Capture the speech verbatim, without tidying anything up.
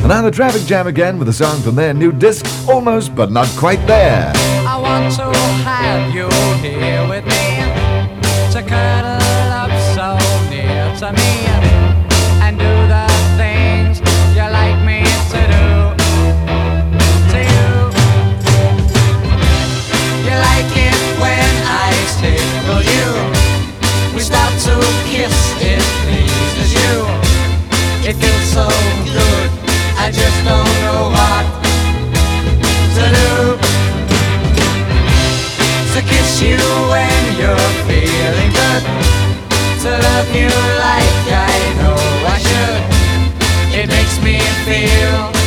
And now the Traffic Jam again with a song from their new disc, Almost But Not Quite There. I want to have you here with me, to cuddle up so near to me, and do the things you like me to do, to you. You like it when I tickle you, we start to kiss, it pleases you. It feels so good, I just don't know what to do. To kiss you when you're feeling good, to love you like I know I should. It makes me feel